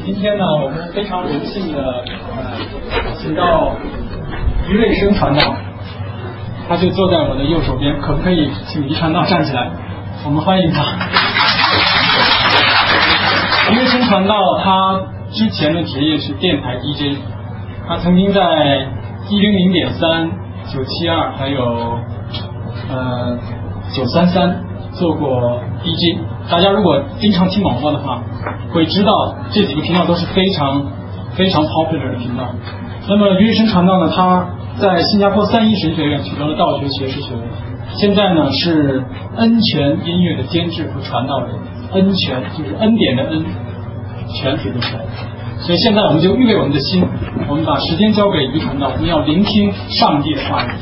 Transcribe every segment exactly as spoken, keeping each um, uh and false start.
今天呢，我们非常荣幸的呃，请到于卫生传道，他就坐在我的右手边，可不可以请于传道站起来？我们欢迎他。于卫生传道他之前的职业是电台 D J， 他曾经在一零零点三、九七二还有呃九三三做过 D J。大家如果经常听广播的话，会知道这几个频道都是非常非常 popular 的频道。那么于卫生传道呢，他在新加坡三一神学院取得了道学学士学位，现在呢是恩泉音乐的监制和传道人。恩泉就是恩典的恩，泉水的泉。所以现在我们就预备我们的心，我们把时间交给于传道，我们要聆听上帝的话语。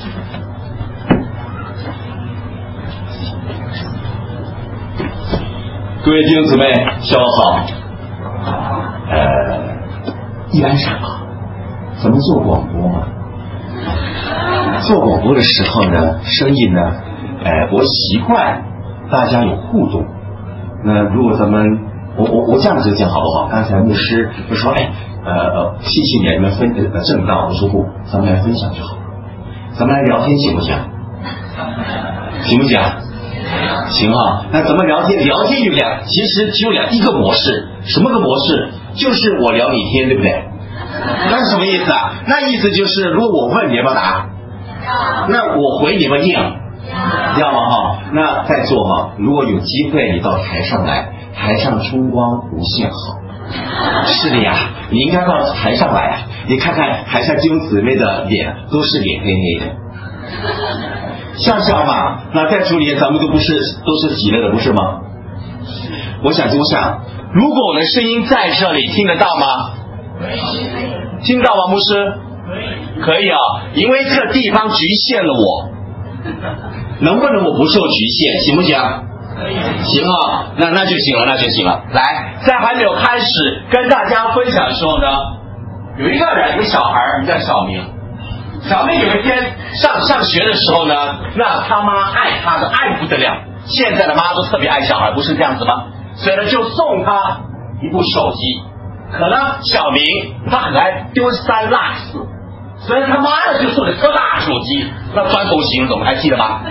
各位弟兄姊妹，下午好。呃，一般上啊，咱们做广播嘛，做广播的时候呢，声音呢，呃，我习惯大家有互动。那如果咱们，我我我这样子讲好不好？刚才牧师就说，哎，呃呃，谢谢你们分呃正道，我说不，咱们来分享就好，咱们来聊天行不行？行不行？行啊，那咱们聊天，聊天有两，其实只有两一个模式，什么个模式？就是我聊你天，对不对？那是什么意思啊？那意思就是，如果我问你要不要答，那我回你们要，要吗？哈，那在座哈，如果有机会你到台上来，台上春光无限好。是的呀，你应该到台上来啊，你看看台下弟兄姊妹的脸都是脸黑黑的。像像嘛，那在主里咱们都不是都是喜乐的，不是吗？我想就想，如果我的声音在这里听得到吗？听到吗，牧师？可以啊，因为这个地方局限了我，能不能我不受局限，行不行？行啊，那那就行了，那就行了。来，在还没有开始跟大家分享的时候呢，有一个人，一个小孩，叫小明。小妹有一天上上学的时候呢，那他妈爱他的爱不得了，现在的妈都特别爱小孩，不是这样子吗？所以呢就送他一部手机。可能小明他很爱丢三落四，所以他妈呢就送了特大手机，那砖头形我们还记得吗？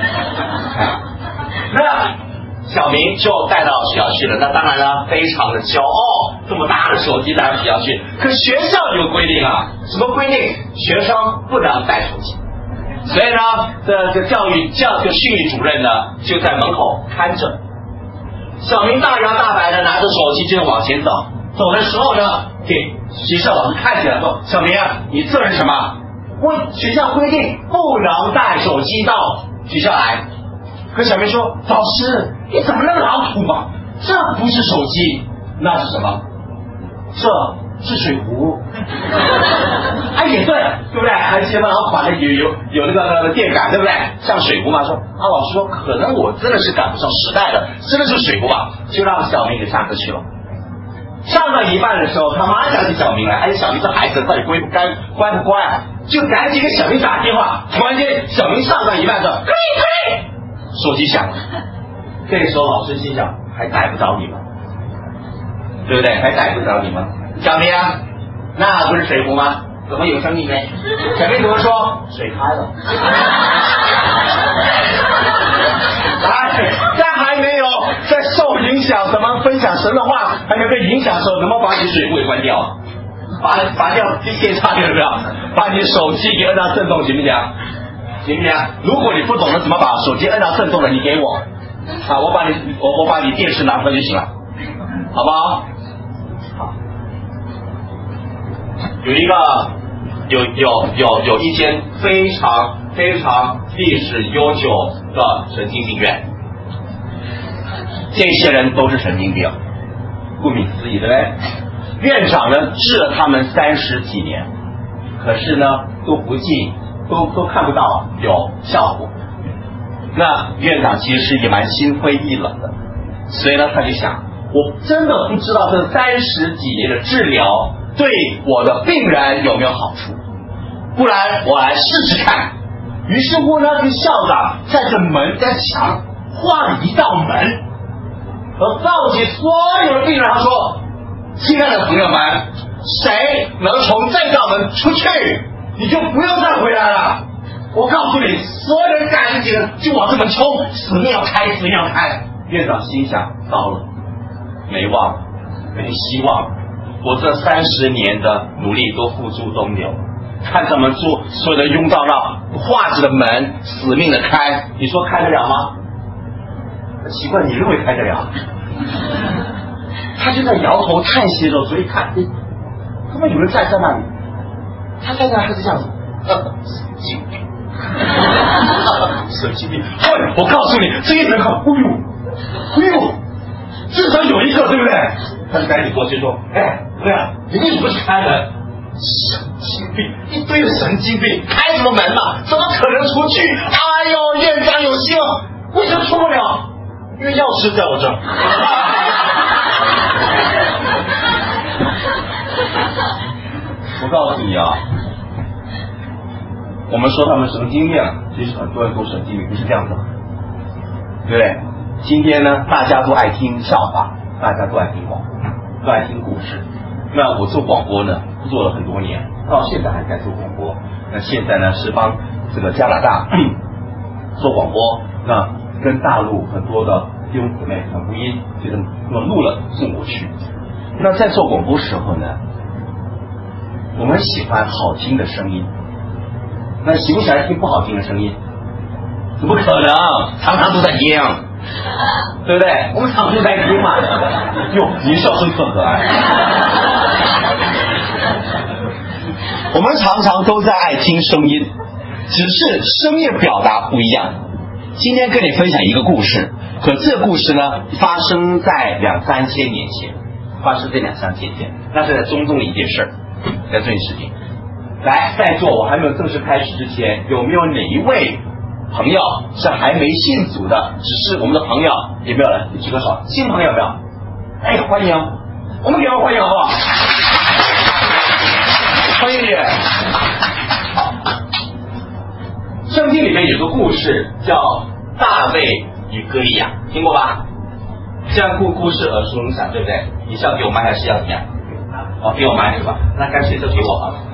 那小明就带到学校去了，那当然了，非常的骄傲，这么大的手机带到学校去。可学校有规定啊，什么规定？学生不能带手机。所以呢，这个教育教这个训育主任呢，就在门口看着。小明大摇大摆的拿着手机就往前走，走的时候呢，给学校老师看起来说：“小明啊，你这是什么？我学校规定不能带手机到学校来。”可小明说：“老师，你怎么那么老土嘛？这不是手机，那是什么？这是水壶。”哎，也对，对不对？还记得吗？然后款的有有有那个那个电感，对不对？像水壶嘛。说啊，老师说可能我真的是赶不上时代了，真的是水壶吧？就让小明给上课去了。上到一半的时候，他妈想起小明来，哎，小明这孩子到底乖不乖，乖不乖啊？就赶紧给小明打电话。突然间，小明上到一半说：“可以可以。”手机响了，这个时候老师心想，还逮不着你吗？对不对？还逮不着你吗？小明啊，那不是水壶吗？怎么有声音呢？小明怎么说？水开了。哎，在还没有在受影响，怎么分享神的话，还没有被影响的时候，能不能把你水壶给关掉？把拔掉电插电有没有？把你手机给摁到震动，行不行？行不行？如果你不懂得怎么把手机摁到震动了，你给我啊，我把你我我把你电视拿出来就行了，好不好？好。有一个有有有有一间非常非常历史悠久的神经病院，这些人都是神经病，顾名思义，对不对？院长呢治了他们三十几年，可是呢都不进。都都看不到有效果。那院长其实是也蛮心灰意冷的，所以呢他就想，我真的不知道这三十几年的治疗对我的病人有没有好处，不然我来试试看。于是乎呢，跟校长在这门在墙画了一道门，而告诫所有的病人，他说： 亲爱的朋友们，谁能从正道门出去，你就不用再回来了。我告诉你，所有人赶紧就往这门冲，死命要开，死命要开。院长心想：糟了，没望，没希望，我这三十年的努力都付诸东流。看咱们做所有的拥到那画着的门，死命的开，你说开得了吗？奇怪，你认为开得了？他就在摇头叹息的时候，所以看，哎，他们有人站在那里，他站在那还是这样子，呃，神经病，神经病！喂，我告诉你，这一门课，哎呦，哎呦，至少有一个，对不对？他就赶紧过去说，哎，怎么样？你为什么不去开门？神经病，一堆的神经病，开什么门嘛？怎么可能出去？哎呦，院长有希望，为什么出不了？因为钥匙在我这儿。我告诉你啊，我们说他们神经病，其实很多人都神经病，不是这样子，对不对？今天呢，大家都爱听笑话，大家都爱听广播，都爱听故事。那我做广播呢，做了很多年，到现在还在做广播。那现在呢，是帮这个加拿大做广播，那跟大陆很多的弟兄姊妹传福音，就是我录了送过去。那在做广播时候呢，我们喜欢好听的声音，那喜不喜欢听不好听的声音？怎么可能？常常都在听，对不对？我们常常都在听嘛。哟，您笑声特可爱。我们常常都在爱听声音，只是声音表达不一样。今天跟你分享一个故事，可这个故事呢，发生在两三千年前，发生在两三千年前，那是在中东的一件事儿，在这件事情。来，在座我还没有正式开始之前，有没有哪一位朋友是还没信主的？只是我们的朋友有没有人？举个手，新朋友有没有？哎，欢迎，我们给他欢迎好不好？欢迎你。好，圣经里面有个故事叫大卫与歌利亚，听过吧？这样故故事耳熟能详，对不对？你是要给我麦还是要怎么样？哦，给我麦是吧？那干脆就给我好了，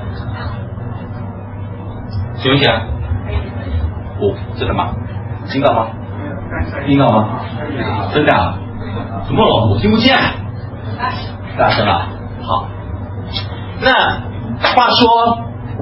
行不行？哦，真的吗？听到吗？听到吗？真的啊？怎么了？我听不见。大声了。好。那话说，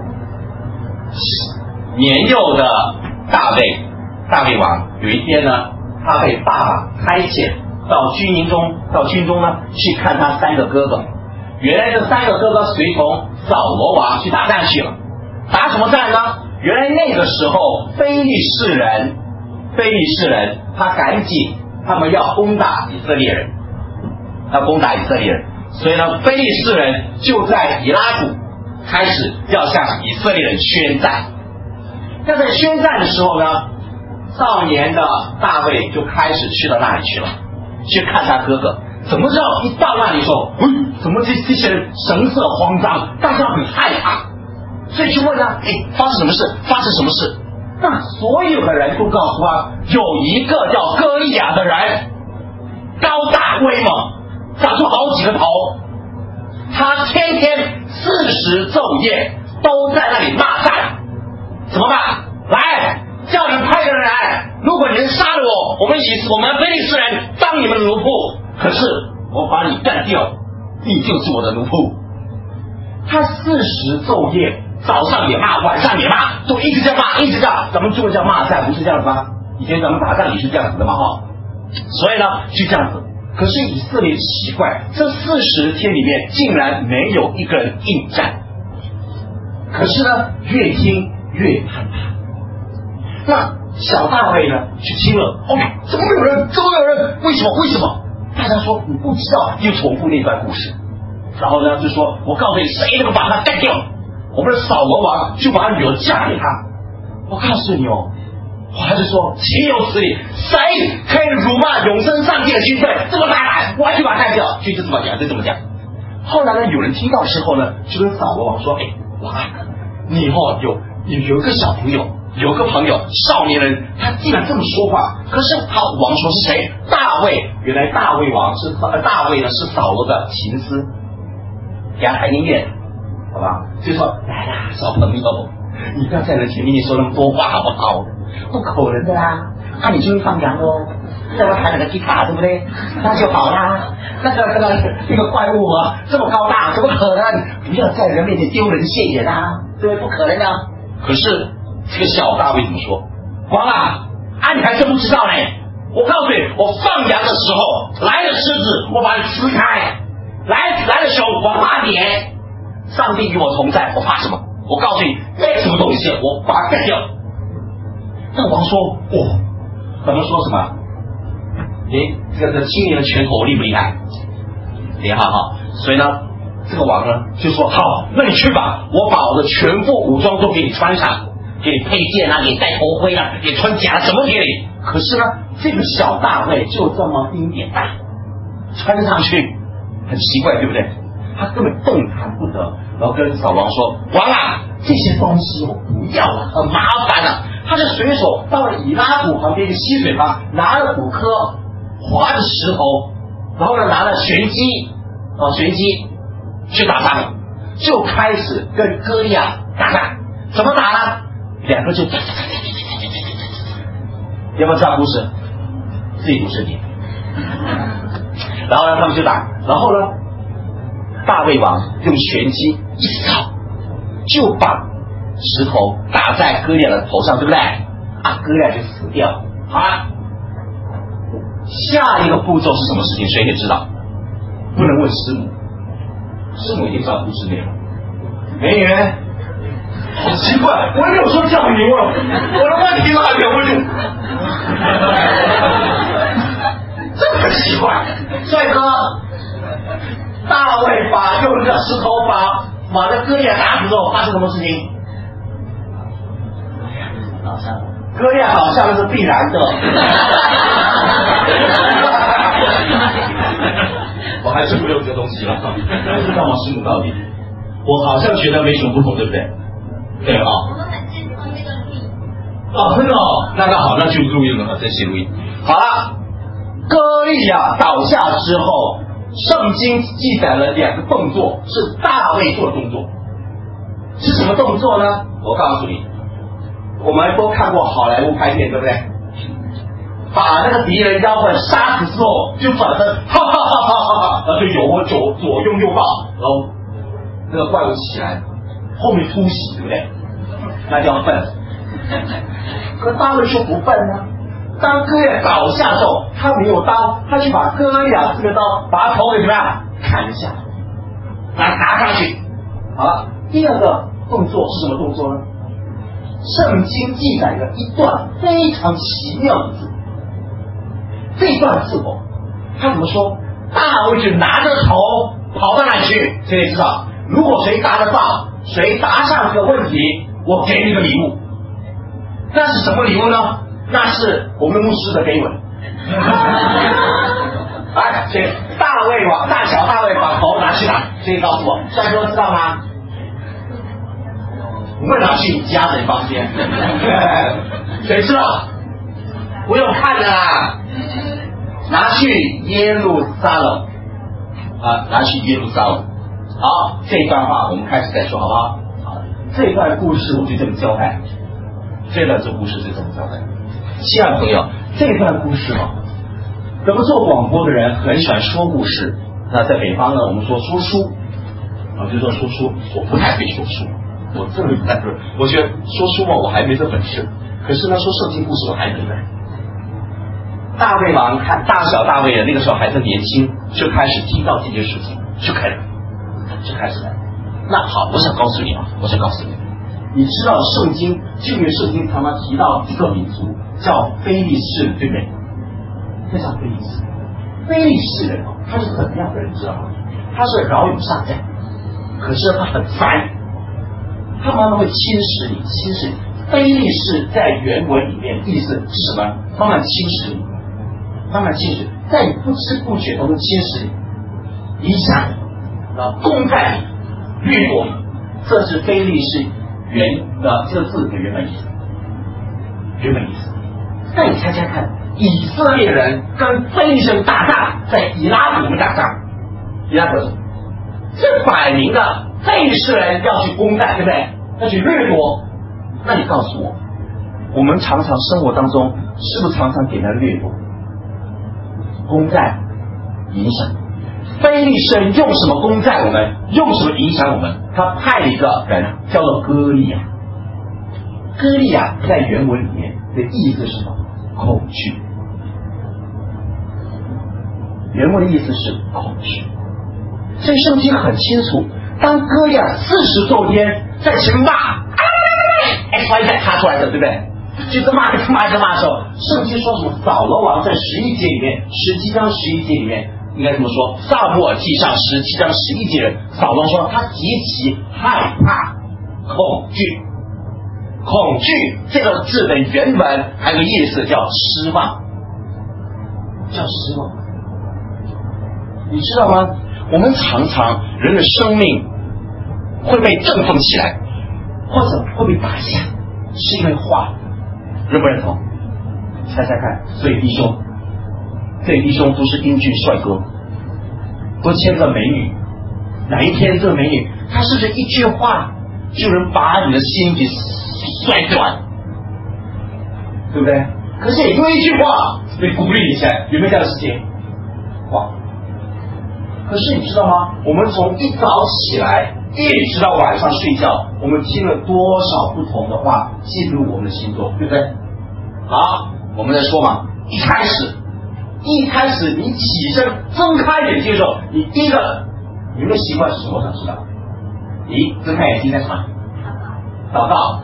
年幼的大卫，大卫王有一天呢，他被爸爸差遣到军营中，到军中呢去看他三个哥哥。原来这三个哥哥随同扫罗王去打仗去了。打什么仗呢？原来那个时候非利士人，非利士人他赶紧他们要攻打以色列人，要攻打以色列人，所以呢，非利士人就在以拉谷开始要向以色列人宣战。那在宣战的时候呢，少年的大卫就开始去到那里去了，去看他哥哥。怎么知道一到那里说，哎，怎么这这些人神色慌张，大家很害怕，所以去问他，哎，发生什么事？发生什么事？那所有的人都告诉他，有一个叫歌利亚的人，高大威猛，长出好几个头，他天天四时昼夜都在那里骂战。怎么办？来，叫人派个人来，如果你能杀了我，我们以我们非利士人当你们的奴仆，可是我把你干掉，你就是我的奴仆。他四时昼夜，早上也骂，晚上也骂，都一直在骂，一直在骂。咱们中文叫骂战，不是这样子吗？以前咱们打仗也是这样子的嘛，哈。所以呢，就这样子。可是以色列奇怪，这四十天里面竟然没有一个人应战。可是呢，越听越害怕。那小大卫呢，去听了，哦，怎么有人？怎么有人？为什么？为什么？大家说你不知道，又重复那段故事。然后呢，就说我告诉你，谁能够把他干掉？我们的扫罗王就把女儿嫁给他。我告诉你哦，我还是说岂有此理！谁可以辱骂永生上帝的军队？这么大胆，我还去把他干掉。就就这么讲，就这么讲。后来呢，有人听到之后呢，就跟扫罗王说：“哎，王啊，你以后有有有一个小朋友。”有个朋友，少年人，他竟然这么说话。可是他王说是谁？大卫。原来大卫王是大卫呢是扫罗的情司， 给他弹音乐，好吧？就说来啦，小朋友，你不要在人前面说那么多话，好不好？不可能的啦，啊，你就会放羊喽，再我弹两个吉他，对不对？那就好啦。那个那个那个怪物啊，这么高大，怎么可能？不要在人面前丢人现眼啊，对不对？不可能啊。可是这个小大卫怎么说？王啊，啊，你还真不知道嘞！我告诉你，我放羊的时候来了狮子，我把你撕开；来来了熊，我打点。上帝与我同在，我怕什么？我告诉你，没什么东西，我把它干掉。那王说：哦，怎么说什么？诶，这个这个青年的拳头厉不厉害？厉害哈！所以呢，这个王呢就说：好，那你去吧，我把我的全副武装都给你穿上，给你配件啊，给你戴头盔啊，给你穿甲，什么给你？可是呢，这个小大卫就这么丁点大，穿上去很奇怪，对不对？他根本动弹不得，然后跟扫王说：王啊，这些东西我不要了，很麻烦了、啊。他就随手到了以拉谷旁边一个溪水旁，拿了五颗滑的石头，然后呢拿了旋机啊旋机去打仗了，就开始跟歌利亚打仗。怎么打呢？两个就打打打打打打打，要不要知道故事？自己读圣经。然后呢，他们就打，然后呢，大卫王用旋机一扫，就把石头打在歌利亚的头上，对不对？啊，歌利亚就死掉。好了，下一个步骤是什么事情？谁可以知道？不能问师母，师母一定知道故事内容。美女，好奇怪，我没有说叫你问，我的问题哪里有问题？这很奇怪。帅哥，大卫把用这石头把把这歌利亚打死之后，发生什么事情？歌利亚好像是必然的。我还是没有这个东西了，知道吗？师母到底，我好像觉得没什么不同，对不对？对啊。我们很喜欢这个录音。哦，真的哦，那那好，那就录音了，再写录音。好了，歌利亚倒下之后，圣经记载了两个动作，是大卫做的动作。是什么动作呢？我告诉你，我们都看过好莱坞拍片，对不对？把那个敌人妖怪杀死之后，就转身，哈哈哈哈哈哈，然后就右左左拥右抱，然后那个怪物起来，后面突袭，对不对？那叫笨。可大卫说不笨呢、啊。当歌利亚倒下之后，他没有刀，他去把歌利亚这个刀把他头给怎么样砍下，把他拿上去。好了，第二个动作是什么动作呢？圣经记载了一段非常奇妙的字。这一段字哦，他怎么说？大卫就拿着头跑到哪里去？谁知道？如果谁答得到，谁答上这个问题，我给你个礼物。那是什么礼物呢？那是我们牧师的给吻。哎，谁？大卫王，大小大卫把头拿去哪？谁告诉我？帅哥知道吗？我们拿去你家人房间。谁知道？不用看了啦。拿去耶路撒冷啊，拿去耶路撒冷。好，这一段话我们开始再说，好不好？好，这段故事我就这么交代。这段这故事就这么交代。亲爱的朋友，这段故事嘛，咱们做广播的人很喜欢说故事。那在北方呢，我们说说书啊，就说说书。我不太会说书，我真的不太会。我觉得说书嘛，我还没这本事。可是呢，说圣经故事我还能来。大卫王看大小大卫的那个时候还是年轻，就开始听到这件事情，就开始就开始了。那好，我想告诉你啊，我想告诉你，你知道圣经旧约圣经常常提到一个民族叫非利士人，对不对？这叫非利士人。非利士人哦，他是怎么样的人，知道吗？他是骁勇善战，可是他很烦，他慢慢会侵蚀你，侵蚀你。非利士在原文里面意思是什么？慢慢侵蚀你。慢慢侵蚀，在你不知不觉当中侵蚀你、影响你，然后攻占你、掠夺你，这是非利士原的这个字的原本意思。原本意思。那你猜猜看，以色列人跟非利士人打仗，在以拉谷打仗，以拉谷这摆明了非利士人要去攻占，对不对？要去掠夺。那你告诉我，我们常常生活当中是不是常常给人掠夺、攻占、影响？非利士人用什么攻占我们？用什么影响我们？他派了一个人叫做歌利亚。歌利亚在原文里面的意思是什么？恐惧。原文的意思是恐惧。所以圣经很清楚，当歌利亚四十昼夜在前面骂 X Y Z 他出来的，对不对？就这骂一直骂一直骂的时候，圣经说什么？扫罗王在十一节里面，十七章十一节里面应该这么说，撒母耳记上十七章十一节，扫罗说他极其害怕、恐惧。恐惧这个字的原文还有个意思叫失望，叫失望。你知道吗？我们常常人的生命会被振奋起来，或者会被打下，是因为话，认不认同？猜猜看，所以弟兄，所以弟兄都是英俊帅哥，都牵着美女，哪一天这个美女，她是不是一句话就能把你的心给摔断，对不对？可是也因为一句话被鼓励起来，有没有这样的事情？哇！可是你知道吗？我们从一早起来一直到晚上睡觉，我们听了多少不同的话进入我们的心中，对不对？好，我们在说嘛，一开始，一开始你起身睁开眼睛的时候，你第一个，你们的习惯是什么？我想知道。你睁开眼睛干什么？祷告。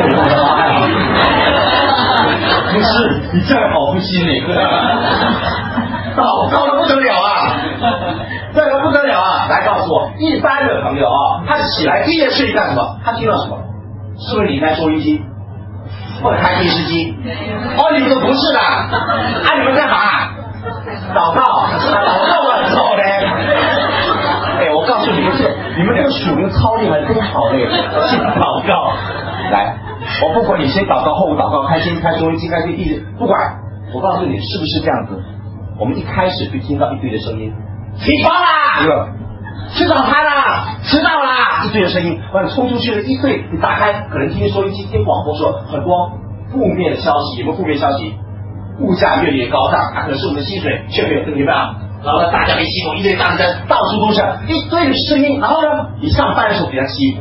不是，你这样好不心灵。祷告的不得了啊，这个不得了啊！来告诉我，一般的朋友啊，他起来第一件事情干什么？他听到什么？是不是你在收音机或者开电视机？哦，你们都不是的，啊，你们干嘛？祷告，祷告很好嘞。哎，我告诉你们，这你们这个属灵操练还真好嘞，先祷告。来，我不管你先祷告后祷告，开心开收音机开电视，不管。我告诉你，是不是这样子？我们一开始就听到一堆的声音，起床啦，对吧？吃早餐啦，迟到啦，一堆的声音，完了冲出去了，一堆，你打开，可能听收音机、听广播说很多负面的消息，有没有负面消息？物价越来越高涨，可是我们的薪水却没有增加，然后呢，大家没辛苦，一堆大灯，到处都是一堆的声音，然后呢，你上班的时候比较欺负，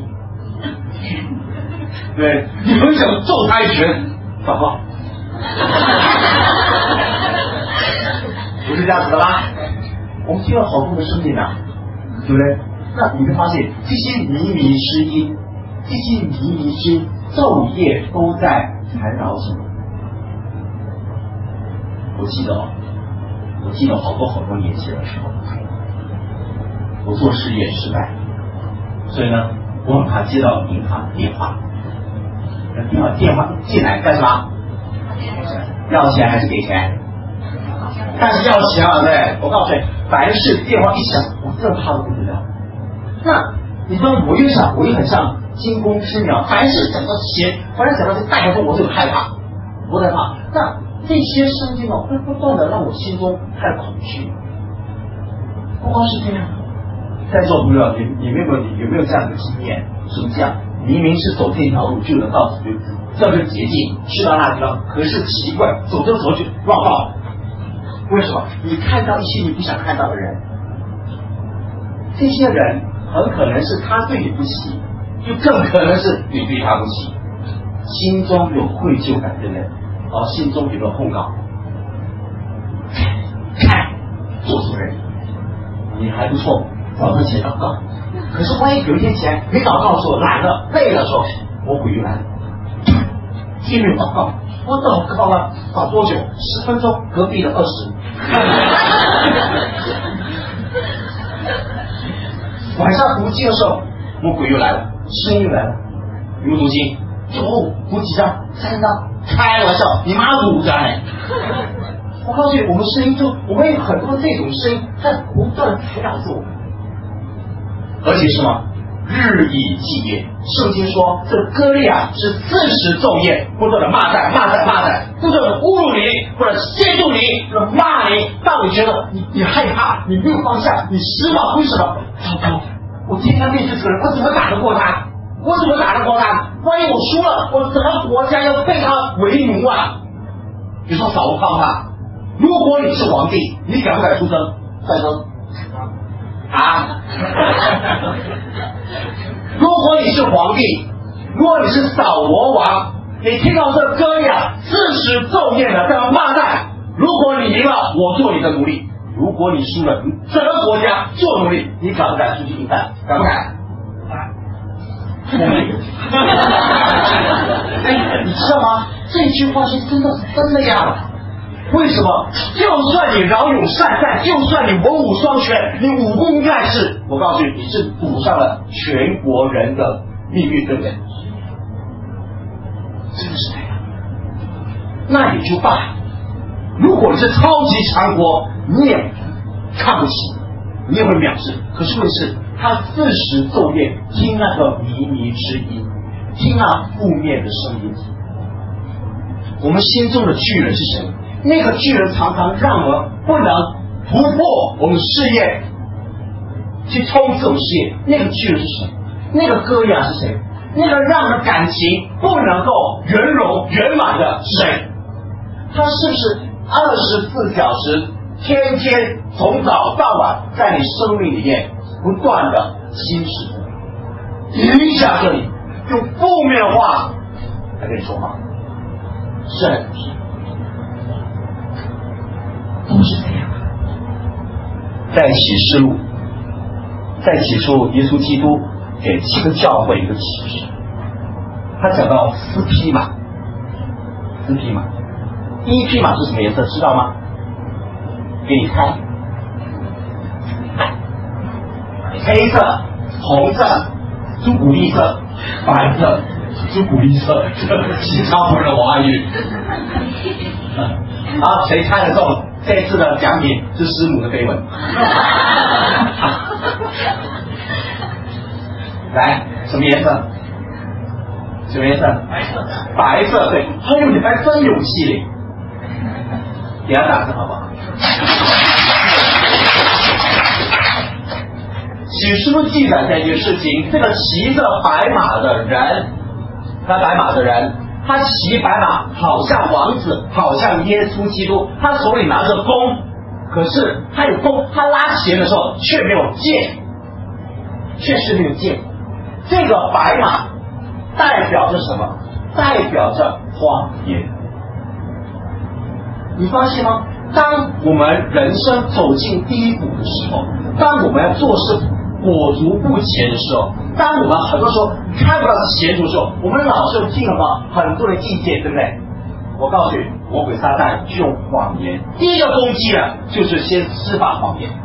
对，你很想揍他一拳，祷告。不是这样子的啦，我们听了好多的声音啊，对不对？那你会发现这些靡靡之音，这些靡靡之音昼夜都在缠绕着。我记得，我记得好多好多年前的时候，我做事业失败，所以呢，我很怕接到银行的电话，那电话电话进来干什么？要钱还是给钱？但是要钱啊，对，我告诉你，凡是电话一响，我真的怕的不得了。那你知道，我又想，我又很像惊弓之鸟，凡是讲到钱，凡是讲到这代表说我就害怕，我害怕。那这些声音哦，会不断的让我心中太恐惧。不光是这样，在座朋友，你你有没有有没有这样的经验？什么这样？明明是走这条路就能到这个捷径，去到那地方，可是奇怪，走着走去绕道。为什么？你看到一些你不想看到的人，这些人很可能是他对你不起，就更可能是你对他不起，心中有愧疚感，对不对？而心中有没有控告？看，做错人，你还不错，早上起来祷告。可是万一有一天起来没祷告的时候，懒了、累了的时候，魔鬼又来了，天没有祷告。我祷告了，祷多久？十分钟，隔壁的二十。晚上读经的时候，魔鬼又来了，声音又来了。有没有读经？有，读几张？三张。开玩笑，你妈读五张哎！我告诉你，我们声音就，我们有很多这种声音在不断缠绕着我们，而且什么？日以继夜，圣经说这歌利亚是四十昼夜不断的骂战、骂战、骂战，不断的侮辱你，或者亵渎你，或者骂你，让你觉得你你害怕，你没有方向，你失望，为什么？糟糕， 我天天面对这个人，我怎么打得过他？我怎么打得过他？万一我输了，我整个国家要被他为奴啊！你说扫罗怕不怕？如果你是皇帝，你敢不敢出征？战争啊？如果你是皇帝，如果你是扫罗王，你听到这歌呀，自始奏宴的这个骂战，如果你赢了，我做你的奴隶；如果你输了，整个国家做奴隶，你敢不敢出去应战？敢不敢？聪明。哎，你知道吗？这句话是真的是真的呀。为什么？就算你骁勇善战，就算你文武双全，你武功盖世，我告诉你，你是赌上了全国人的命运，对不对？真的是这样。那也就罢了。如果你是超级强国，你也看不起，你也会藐视。可是问题是，他自始奏宴，听那个靡靡之音，听那负面的声音。我们心中的巨人是谁？那个巨人常常让我们不能突破我们事业，去冲刺我们事业。那个巨人是谁？那个歌雅是谁？那个让人感情不能够圆融圆满的是谁？他是不是二十四小时天天从早到晚在你生命里面不断的侵蚀着你，影响着你，用负面话来跟你说话？是还是不是？都是这样。在启示录，在起初耶稣基督给七个教会一个启示，他讲到四匹马，四匹马，第一匹马是什么颜色？知道吗？给你猜，黑色、红色、朱古力色、白色。朱古力色，西超不认我爱玉。啊，谁猜得中？这次的奖品是师母的飞吻。来，什么颜色？什么颜色？白色。白色，对。哎呦，你还真有气力。给他打字好不好？启示录记载这件事情，这个骑着白马的人，那白马的人，他骑白马好像王子，好像耶稣基督，他手里拿着弓，可是他有弓，他拉弦的时候却没有箭，确实没有箭。这个白马代表着什么？代表着谎言。你发现吗？当我们人生走进低谷的时候，当我们要做事裹足不前的时候，当我们很多时候看不到前途的时候，我们老是听了吧很多的意见，对不对？我告诉你，魔鬼撒旦就用谎言，第一个攻击呢，就是先释放谎言。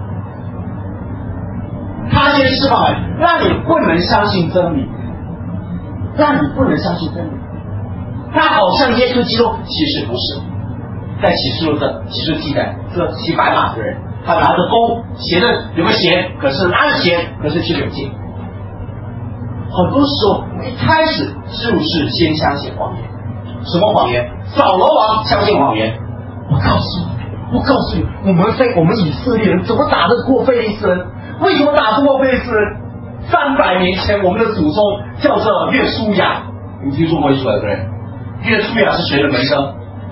他先释放谎言，让你不能相信真理，让你不能相信真理。他好像耶稣基督，其实不是。在启示录这启示记载，这骑白马的人，他拿着弓，斜着有个弦，可是拉着弦，可是却没有箭。很多时候，我们一开始就是先相信谎言。什么谎言？扫罗王相信谎言。我告诉你，我告诉你，我们非我们以色列人怎么打得过非利士人？为什么打不过非利士人？三百年前，我们的祖宗叫做约书亚，你听说过约书亚对不对？约书亚是谁的门生？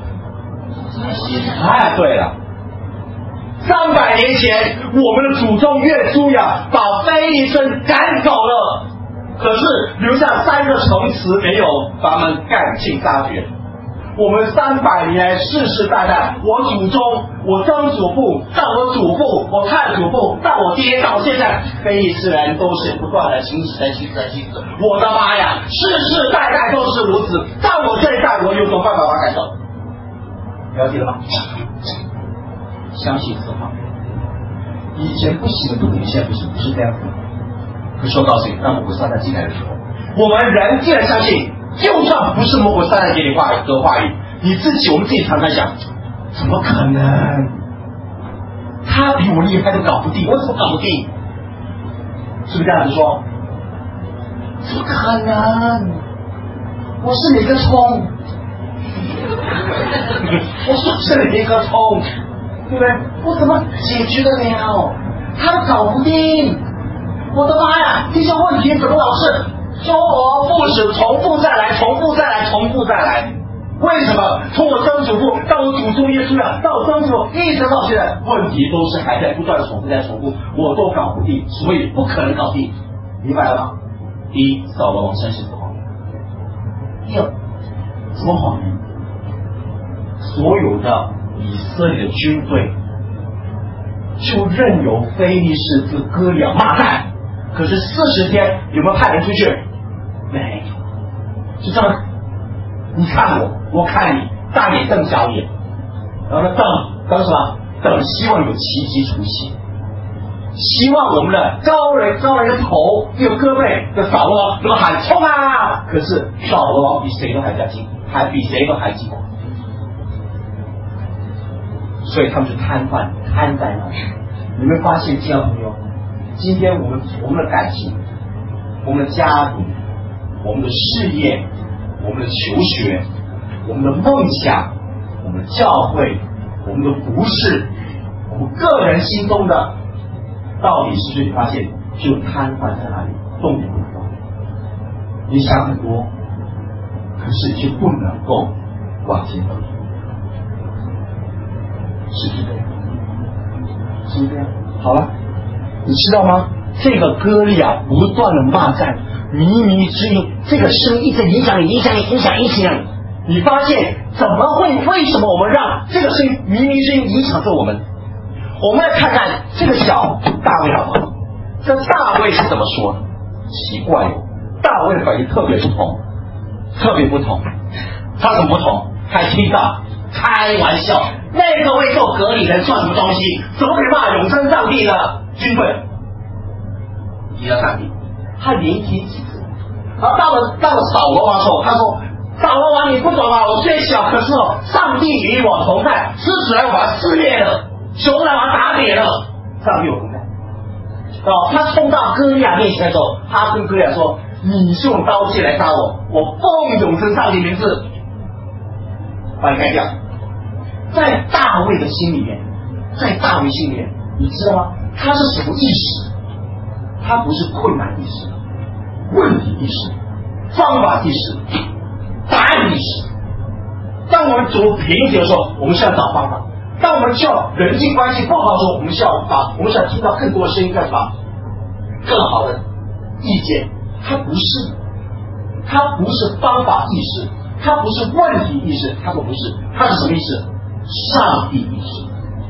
哎，对了，三百年前，我们的祖宗约书亚把非利士人赶走了，可是留下三个城池没有把他们赶尽杀绝。我们三百年来世世代代，我祖宗、我曾祖父到我祖父、我太祖父到我爹到现在，非利士人都是不断的行使来行使来行使。我的妈呀，世世代代都是如此，到我这一代，我有什么办法把它赶走？了解了吗？相信此话，以前不行的都可以，现在不行，不是这样子。可是我告诉你，当魔鬼撒旦进来的时候，我们人既然相信，就算不是魔鬼撒旦给你话语的话语，你自己我们自己常常想，怎么可能？他比我厉害都搞不定，我怎么搞不定？是不是这样子说？怎么可能？我是哪个葱？我说是哪个葱？对不对？我怎么解决得了？他都搞不定。 我的妈呀，这些问题怎么老是周而复始，重复再来，重复再来，重复再来？为什么从我曾祖父到我祖宗耶稣呀，到我曾祖父一直到现在，问题都是还在不断的重复在重复，我都搞不定，所以不可能搞定，明白了吗？第一，扫罗王生是谎言；第二，什么谎言？所有的以色列的军队就任由非利士之歌利亚骂战，可是四十天有没有派人出去？没有，就这样。你看我，我看你，大眼瞪小眼，然后呢，等等什么？等希望有奇迹出现，希望我们的高人高人的头有胳膊的扫罗王能够喊冲啊！可是扫罗王比谁都还加惊，还比谁都还惊恐，所以他们就瘫痪瘫在那里。你们发现，亲爱的朋友，今天我们我们的感情、我们的家庭、我们的事业、我们的求学、我们的梦想、我们的教会、我们的服饰、我们个人心中的，到底是不是你发现就瘫痪在那里，动也不能动？你想很多，可是却不能够往前走，是不是这样？是不是这样？好了，你知道吗？这个歌利亚不断的骂战，靡靡之音，这个声音一直影响你，影响你，影响影响你。你发现怎么会？为什么我们让这个声音靡靡之音影响着我们？我们来看看这个小大卫好不好？这大卫是怎么说的？奇怪哦，大卫的反应特别不同，特别不同。他怎么不同？还听到开玩笑，那个会做隔离人算什么东西？怎么可以骂永生上帝的军队？你的上帝，他连听几次？然后到了到了扫罗王的时候，他说：“扫罗王，你不懂啊，我虽小，可是哦，上帝与我同在，狮子来我把他撕裂了，熊来把他打扁了，上帝与我同在。”哦，他冲到歌利亚面前的时候，他跟歌利亚说：“你是用刀剑来杀我，我奉永生上帝名字把你干掉。”在大卫的心里面，在大卫心里面，你知道吗？他是什么意识？他不是困难意识、问题意识、方法意识、答案意识。当我们走瓶颈的时候，我们需要找方法；当我们需要人际关系不好的时候，我们需要把我们需要听到更多的声音干什么？更好的意见。它不是，它不是方法意识，它不是问题意识，它都不是，它是什么意识？上帝意识。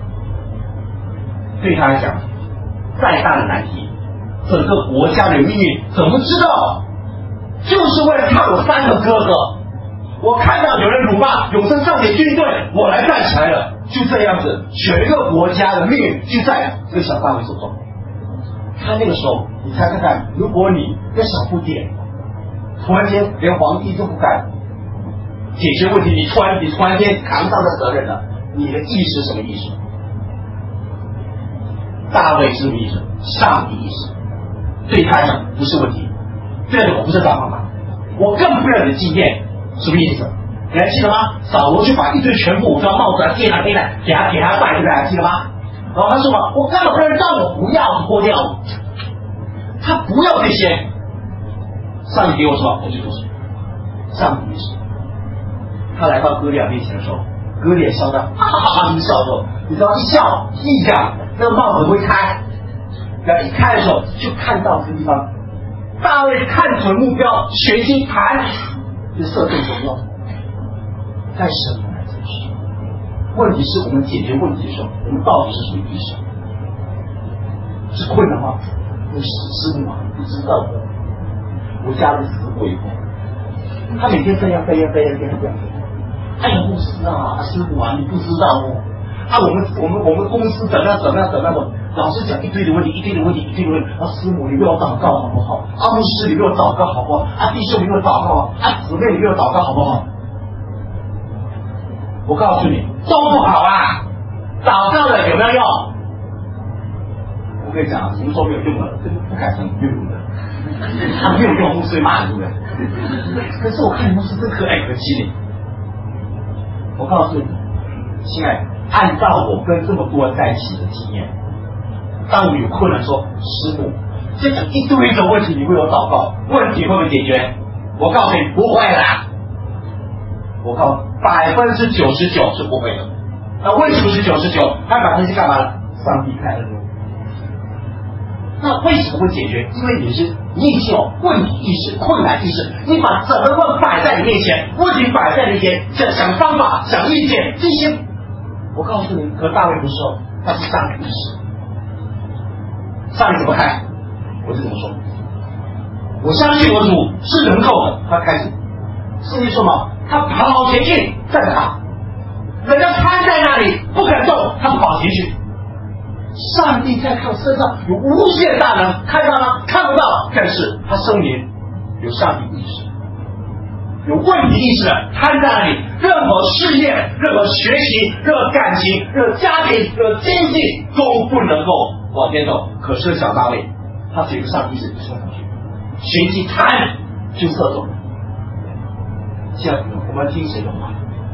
对他来讲，再大的难题，整个国家的命运怎么知道？就是为了看我三个哥哥，我看到有人辱骂永生上帝军队，我来站起来了，就这样子，全个国家的命运就在这个小大卫手中。他那个时候，你猜猜看，如果你跟小不点，突然间连皇帝都不敢解决问题，你突然你突然间扛上这责任了，你的意识什么意识？大卫是什么意识？上帝意识。对他来讲不是问题，对我不是找方法，我更不要你的经验，什么意思？你还记得吗？扫罗就把一堆全副武装帽子啊、剑啊、鞭啊给他给他戴，对不对？还记得吗？然后他说嘛，我干嘛不能让我不要脱掉？他不要这些，上帝给我什么我就做什么。上帝意识。他来到歌利亚面前的时候，歌利亚笑到哈哈哈哈一笑的时候，你知道一笑一讲，那个帽子会开，然后一开的时候就看到这个地方，大卫看准目标，血心弹就射中中央，在神来真实。问题是我们解决问题的时候，我们到底是什么意识？是困难吗？我师母啊，不知道的，我家里死过一个，他每天这样这样这样这样这样。哎呀，牧师啊，师傅啊，你不知道哦。啊，我们我们我们公司怎么样怎么样怎么样的，老是讲一堆的问题，一堆的问题，一堆的问题。啊，师母，你为我祷告好不好？啊，牧师，你为我祷告好不好？啊，弟兄，你为我祷告啊，姊妹，你为我祷告好不好？我告诉你，都不好啊！祷告了有没有用？我跟你讲，什么时候没有用了，这个不改成没有用的。他没有用，牧师会骂你，对不对？可是我看你牧师真可爱可亲你。我告诉你，亲爱的，按照我跟这么多人在一起的经验，当我有困难说，师母， 这一堆的问题，你为我祷告，问题会不会解决？我告诉你，不会啦。我告诉你，百分之九十九是不会的。那为什么是九十九？还有百分之干嘛呢？上帝开了路。那为什么会解决？因为你是你已经有问题意识、困难意识，你把整个问摆在你面前，问题摆在你面前，想想方法、想意见，这些，我告诉你，可大卫不是哦，他是上帝意识。上帝怎么看？我就怎么说。我相信我主是能够的，他开始，圣经说嘛，他跑前去战他，人家瘫在那里不敢动，他跑前去。上帝在他身上有无限大能，看到吗？看不到，但是他生命有上帝意识，有问题意识的瘫在那里，任何事业、任何学习、任何感情、任何家庭、任何经济都不能够往前走。可是小大卫，他只有个上帝意识，冲上去，随即弹就射中了。现在我们听谁的话？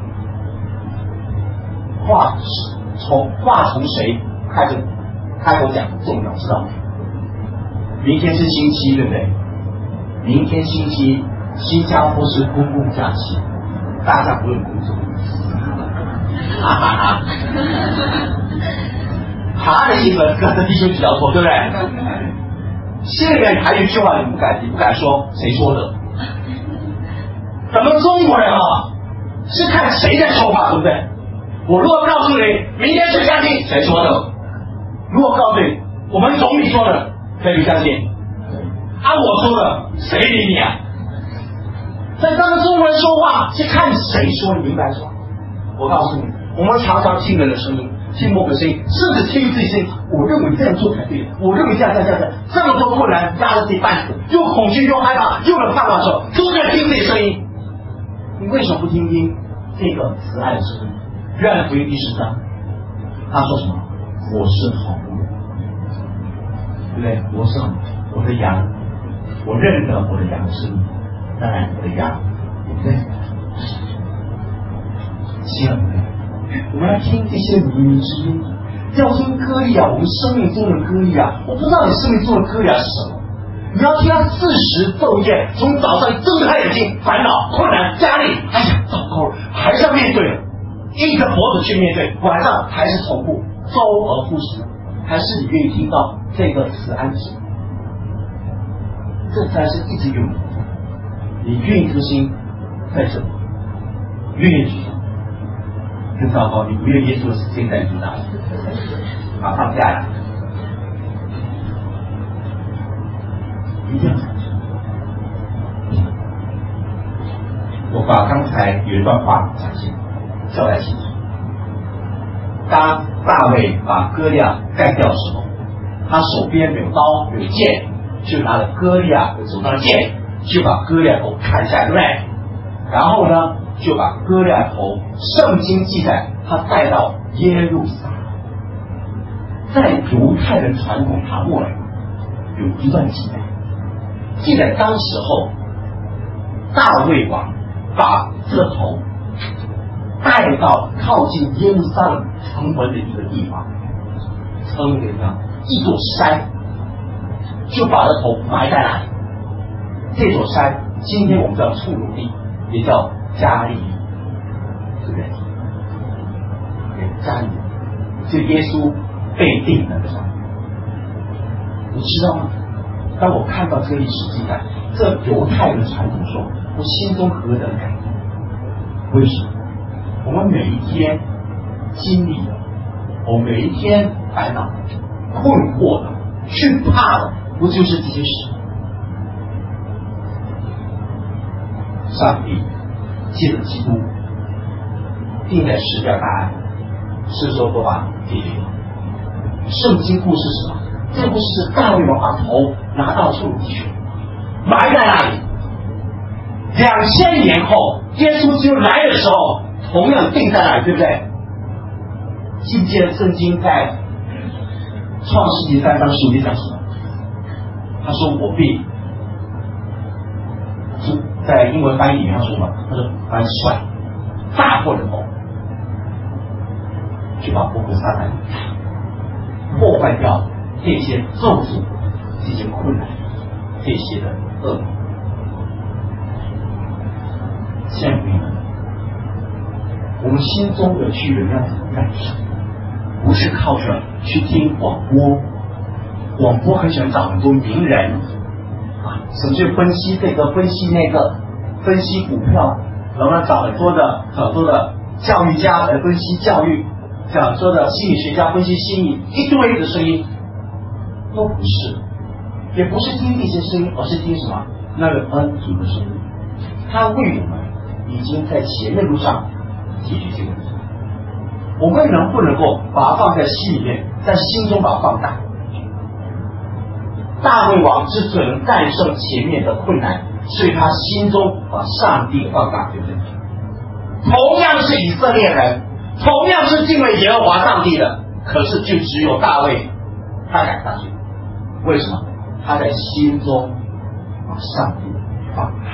话从话从谁开始开口讲重要，知道吗？明天是星期，对不对？明天星期，新加坡是公共假期，大家不用工作。哈哈哈！他的意思跟着弟兄比较多，对不对？心里面还有一句话你不敢，你不敢说，谁说的？咱们中国人啊，是看谁在说话，对不对？我如果告诉你明天是假期，谁说的？如果告诉你我们总理说的，可以相信。按、啊、我说的，谁理你啊？在咱们中国人说话是看谁说，你明白说？我告诉你，我们常常听人的声音，听某个声音，甚至听自己声音。我认为这样做才对，我认为这样这样这样，这么多困难压着自己半死，又恐惧又害怕，又有盼望的时候，都在听自己声音。你为什么不听听这个慈爱的声音？约翰福音第十章，他说什么？我是好牧人，对不对？我是我的羊，我认得我的羊的声音，当然我的羊也认得。亲爱的朋友，我们要听这些靡靡之音，要听歌利亚，我们生命中的歌利亚。我不知道你生命中的歌利亚是什么，你要听他四十昼夜，从早上睁开眼睛，烦恼、困难、压力，哎呀，糟糕了，还是要面对了，硬着脖子去面对，晚上还是重复，周而复始，还是你愿意听到这个慈安息？这才是一直有你愿意这个心在这里，愿意去做。更糟糕，你不愿意耶稣的现在知道，马上下来，一定要产生。我把刚才有一段话讲清，交代清楚。当大卫把歌利亚干掉的时候，他手边有刀有剑，就拿着歌利亚手上的剑，就把歌利亚头砍下来，对不对？然后呢，就把歌利亚头，圣经记载他带到耶路撒冷。在犹太人传统塔木尔有一段记载，记载当时候大卫王把这个头带到靠近耶路撒冷城门的一个地方，称为呢一座山，就把这头埋在那里。这座山今天我们叫触乳地，也叫加利利，对不对？对，加利利，是耶稣被钉那个上面。你知道吗？当我看到这个历史记载，这犹太人传统说，我心中何等感动。为什么？我们每一天经历的，我们每一天烦恼、困惑的、惧怕的，不就是这些事？上帝借着基督钉在十字架大案，是说都把解决了。圣经故事是什么？这故事是大卫王把头拿到处地去，埋在那里。两千年后，耶稣基督来的时候，同样钉在那里，对不对？记不记得圣经在创世纪三章十五节讲什么？他说：“我必。”在英文翻译里面他说什么？他说：“蛮帅，大破人头，就把波克撒旦破坏掉这些咒诅、 这些困难，这些的恶魔。亲爱的朋友们，我们心中的巨人要怎么战胜？不是靠着去听广播，广播很喜欢找很多名人啊，什么去分析这个分析那个，分析股票，然后找很多的很多的教育家来分析教育，讲说的心理学家分析心理，一堆的声音，都不是，也不是听这些声音，而是听什么？那个恩主的声音，他为我们已经在前面路上解决这个问题。我们能不能够把它放在心里面，在心中把它放大？大卫王之所以能战胜前面的困难，所以他心中把上帝放大，对不对？同样是以色列人，同样是敬畏耶和华上帝的，可是就只有大卫他敢上去，为什么？他在心中把上帝放大，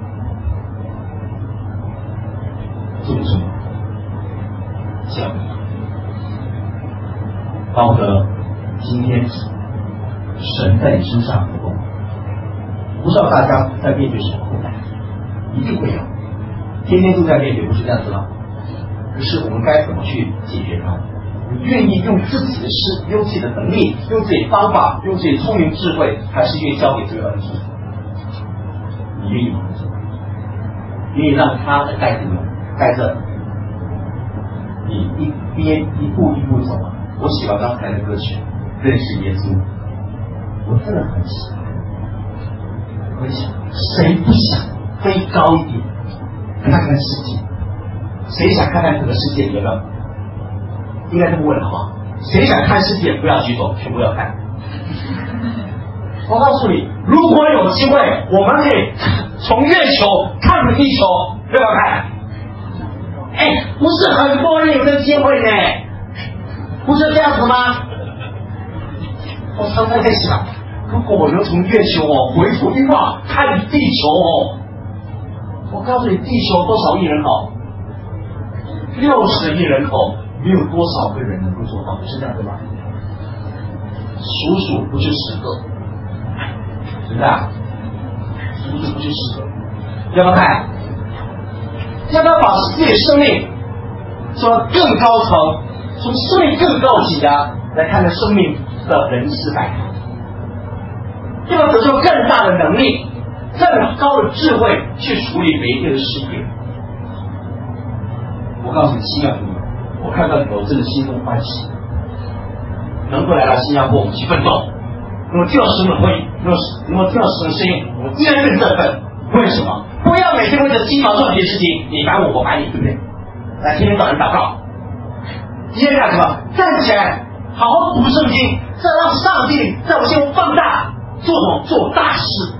重不重要？这样，包括今天神在你身上活动，不知道大家在面对什么困难，一定会有，天天都在面对，不是这样子吗？可是我们该怎么去解决它？你愿意用自己的事，用自己的能力，用自己的方法，用自己的聪明智慧，还是愿意交给这个恩主？你愿意吗？愿意让他来带着你，带着你一边一步一步走啊！我喜欢刚才的歌曲《认识耶稣》，我真的很喜欢。我想，谁不想飞高一点，看看世界？谁想看看整个世界？有没有？应该这么问好不好？谁想看世界？不要举手，全部要看。我告诉你，如果有机会，我们可以从月球看着地球，要不要看？哎，不是很多人有这个机会呢，不是这样子吗？我常常在想，如果我能从月球哦回头一望看地球哦，我告诉你，地球多少亿人口？六十亿人口，没有多少个人能够做到，是这样子吗？数数不就十个，是不是啊？数数不就十个？要不要看？要不要把自己的生命从更高层，从生命更高级的来看看生命的人事百态？要不要得出更大的能力、更高的智慧去处理每一个的事业？我告诉你，亲爱的朋友，我看到你，我真的心中欢喜，能够来到新加坡，我们去奋斗，能够听到神的会，能够能够听到神的声音，我依然更振奋。为什么？不要每天为着鸡毛蒜皮的事情，你烦我，我烦你，对不对？来，天天找人祷告，今天干什么？站起来，好好读圣经，再让上帝在我心中放大，做什么？做大事。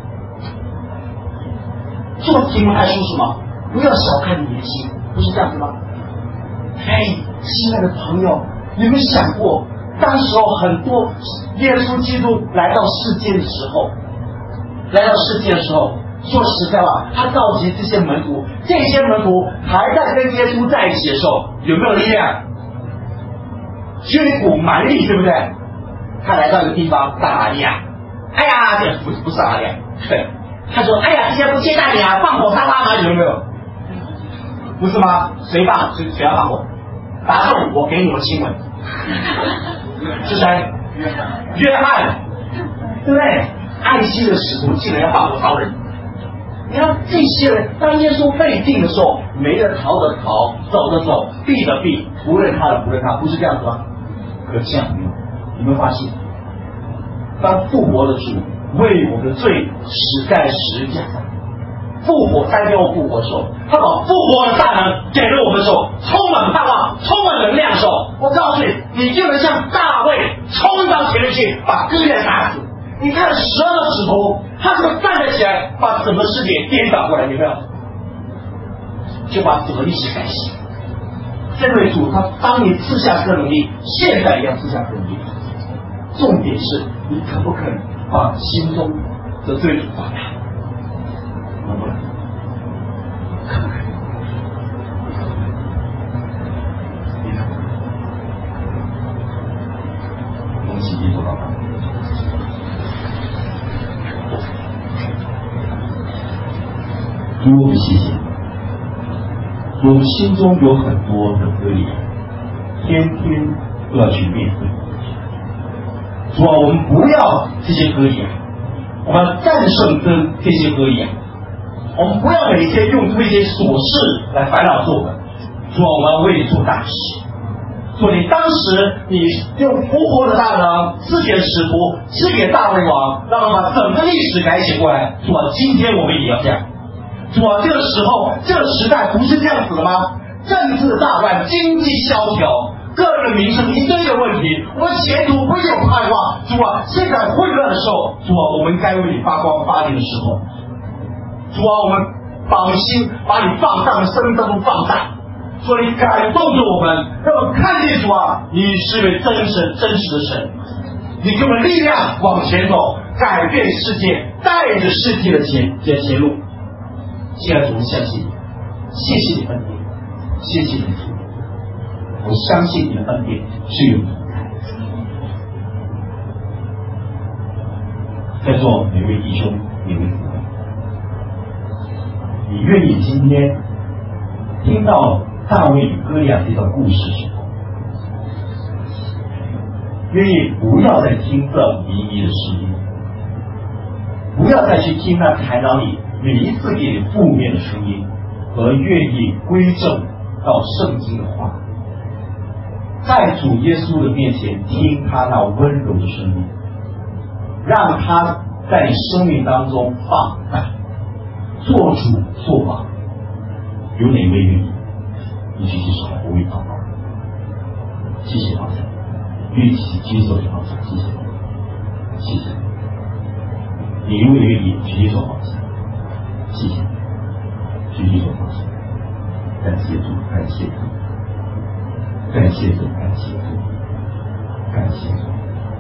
做提摩太书什么？不要小看你年轻，不是这样子吗？哎，亲爱的朋友，你有没有想过，当时候很多耶稣基督来到世界的时候，来到世界的时候，说实在话，他召集这些门徒，这些门徒还在跟耶稣在一起的时候，有没有力量？只有一股蛮力，对不对？他来到一个地方，撒玛利亚，哎呀，这不是不是撒玛利亚，对，他说，哎呀，这些不接待你啊，放火杀他吗？有没有？不是吗？谁放？谁谁要放火？打中我给你们亲吻，是谁？约翰，对不对？爱惜的使徒竟然要放火烧人。你看这些人，当耶稣被定的时候，没得逃的逃，走的走，避的避，不认他的不认他，不是这样子吗？可这样没有，你有没有发现？当复活的主为我们的罪死在十字架上，复活三天后复活的时候，他把复活的大能给了我们的时候，充满盼望，充满能量的时候，我告诉你，你就能像大卫冲到前面去，把哥利亚打死。你看十二个使徒，他怎么站得起来，把整个世界颠倒过来？有没有？就把整个历史改写。这位主他当年赐下这个能力，现在也要赐下这个能力。重点是你可不可以把心中的罪主放大？能不能？可不可以？你看，我们一起做到吧。 主，我们谢谢你。我们心中有很多的歌里，天天都要去面对。主啊，我们不要这些歌里，我们要战胜这这些歌里。我们不要每天用出一些琐事来烦恼做的。主啊，我们要为你做大事。说你当时你用复活的大能赐给使徒，赐给大卫王，让他把整个历史改写过来。主啊，今天我们也要这样。主啊，这个时候这个时代不是这样子的吗？政治大乱，经济萧条，个人民生一堆的问题，我们前途不有盼望。主啊，现在混乱的时候，主啊，我们该为你发光发亮的时候。主啊，我们把我们心把你放大的生命当中放大。主啊，你感动着我们，让我们看见主啊，你是位真神真实的神，你给我们力量往前走，改变世界，带着世界的前前前路。现在主，我相信你，谢谢你恩典，谢谢你主，我相信你的恩典是有同在。在座每位弟兄每位姊妹，你愿意今天听到大卫与歌利亚这段故事时候，愿意不要再听这迷迷的声音，不要再去听那台脑里每一次给你负面的声音，而愿意归正到圣经的话，在主耶稣的面前听他那温柔的声音，让他在你生命当中放大，做主做王。有哪位愿意？你举起手来，我为祷告。谢谢方丈，愿意举手的方丈，谢谢，谢谢。你如果愿意举起手方丈，谢谢，举起手方丈，感谢主，感谢主，感谢主，感谢主，感谢主。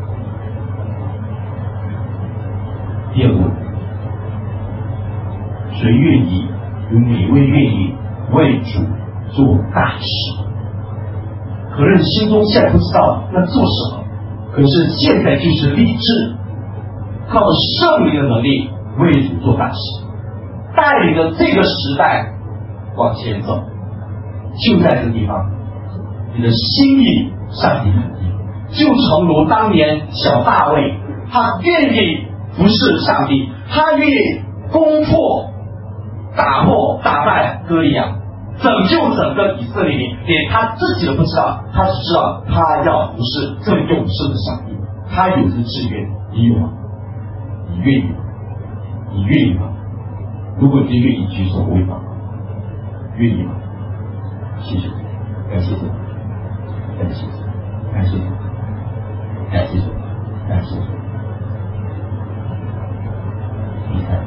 第二个，谁愿意？有哪位愿意为主做大事？可能你心中现在不知道要做什么，可是现在就是立志，靠着圣灵的能力为主做大事，带领着这个时代往前走。就在这个地方，你的心意上帝肯定，就诚如当年小大卫，他愿意服侍上帝，他愿意攻破、打破、打败歌利亚，拯救整个以色列民，连他自己都不知道，他只知道他要服侍这永生的上帝，他有这个志愿。你有吗？你愿意吗？你愿意吗？如果你愿意举手为吗？愿意吗？谢谢主，感谢主，感谢主，感谢主，感谢主，感谢主。第三，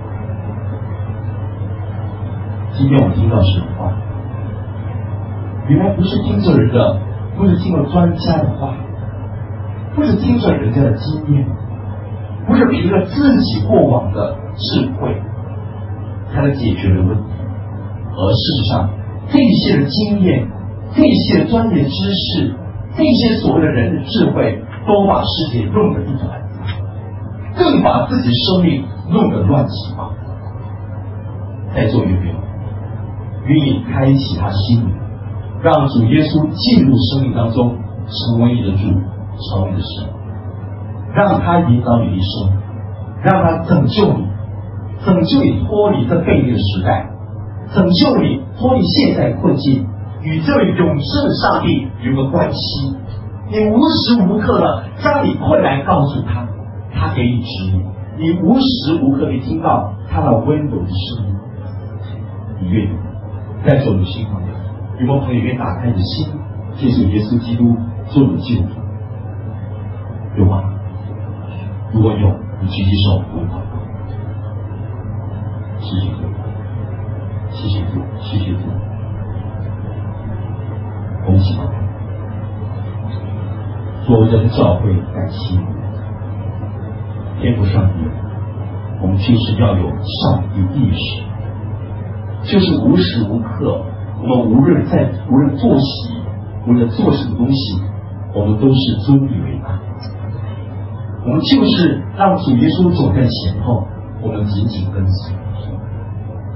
今天我们听到神话，原来不是听着人的，不是听了专家的话，不是听着人家的经验，不是凭着自己过往的智慧才能解决的问题，而事实上这些的经验，这些专业知识，这些所谓的人的智慧，都把世界弄得一团糟，更把自己生命弄得乱七八糟。在座有没有愿意开启他心灵，让主耶稣进入生命当中，成为你的主，成为你的神，让他引导你的一生，让他拯救你，拯救你脱离这悖逆的时代，拯救你脱离现在困境，与这位永生的上帝有个关系。你无时无刻的将你困难告诉他，他给你指引，你无时无刻地听到他那温柔的声音。你愿意在座的心旁边，有没有朋友愿意打开你的心，接受耶稣基督做你的救主？有吗？如果有，你举起手，我祷告。谢谢主，谢谢主，谢谢主。我们一起祷告。做人教会感谢你，天父上帝，我们就是要有上帝意识，就是无时无刻，我们无论在无论作息，无论做什么东西，我们都是尊你为大。我们就是让主耶稣走在前后，我们紧紧跟随。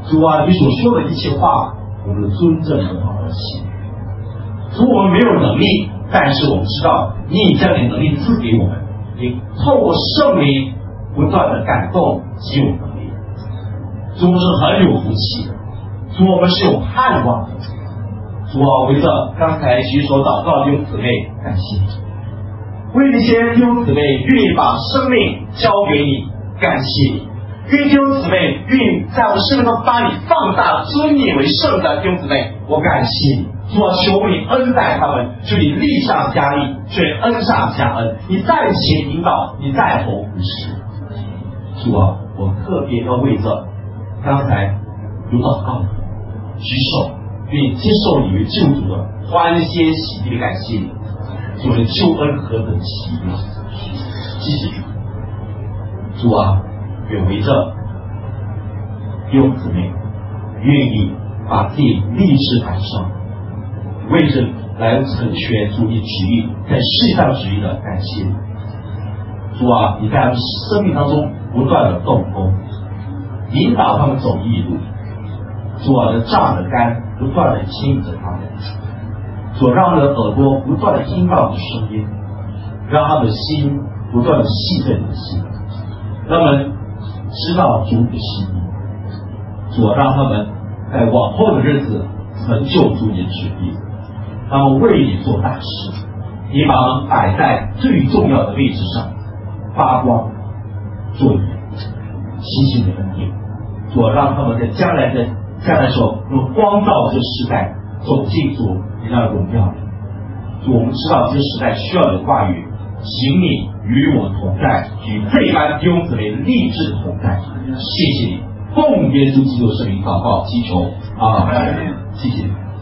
主啊，你所说的一切话，我们的尊正和好而行。主，我们没有能力，但是我们知道你已将你的能力赐给我们，你透过圣灵不断的感动给我们能力。主，我们是很有福气的，主，我们是有盼望的。主啊，为着刚才举手祷告的弟兄姊妹，感谢你；为那些弟兄姊妹愿意把生命交给你，感谢你；愿弟兄姊妹愿意在我们生命中把你放大、尊你为圣的弟兄姊妹，我感谢你。主啊，求你恩待他们，求你力上加力，求你恩上加恩，你在前引导，你在后扶持。主啊，我特别要为着刚才有祷告的举手，愿意接受你为救主的欢欣喜地感谢你。主的救恩何等奇妙！谢谢主。主啊，愿为着弟兄姊妹愿意把自己立志摆上，为着来成全主你旨意，在世上旨意的感谢你。主啊，你在他们生命当中不断的动工，引导他们走义路。主啊，的杖的竿不断的牵引着他们，主让他们的耳朵不断的听到你的声音，让他们的心不断的系着你的心，让他们知道主你的心意。主啊，让他们在往后的日子成就主你的旨意，他们为你做大事，你把他们摆在最重要的位置上，发光做盐，星星的恩典。主啊，让他们在将来的将来时候用光照这个时代，走进主你那荣耀里。主，我们知道这个时代需要你的话语，请你与我同在，与这般弟兄姊妹立志同在。谢谢你，奉耶稣基督圣名祷告祈求，阿门。谢谢。